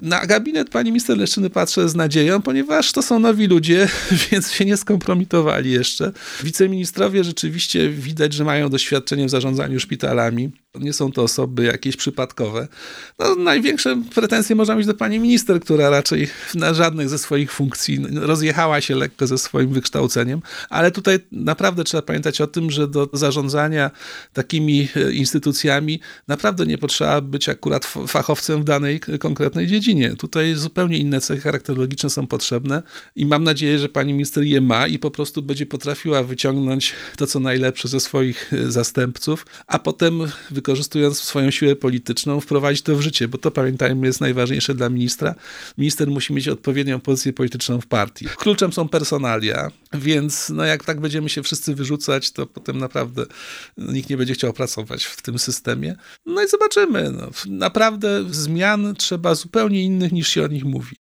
Na gabinet pani minister Leszczyny patrzę z nadzieją, ponieważ to są nowi ludzie, więc się nie skompromitowali jeszcze. Wiceministrowie rzeczywiście widać, że mają doświadczenie w zarządzaniu szpitalami. Nie są to osoby jakieś przypadkowe. No, największe pretensje można mieć do pani minister, która raczej na żadnych ze swoich funkcji rozjechała się lekko ze swoim wykształceniem, ale tutaj naprawdę trzeba pamiętać o tym, że do zarządzania takimi instytucjami naprawdę nie potrzeba być akurat fachowcem w danej konkretnej dziedzinie. Tutaj zupełnie inne cechy charakterologiczne są potrzebne i mam nadzieję, że pani minister je ma i po prostu będzie potrafiła wyciągnąć to, co najlepsze ze swoich zastępców, a potem wykorzystując swoją siłę polityczną, wprowadzić to w życie, bo to, pamiętajmy, jest najważniejsze dla ministra. Minister musi mieć odpowiednią pozycję polityczną w partii. Kluczem są personalia, więc no jak tak będziemy się wszyscy wyrzucać, to potem naprawdę nikt nie będzie chciał pracować w tym systemie. No i zobaczymy. No, naprawdę zmian trzeba zupełnie innych, niż się o nich mówi.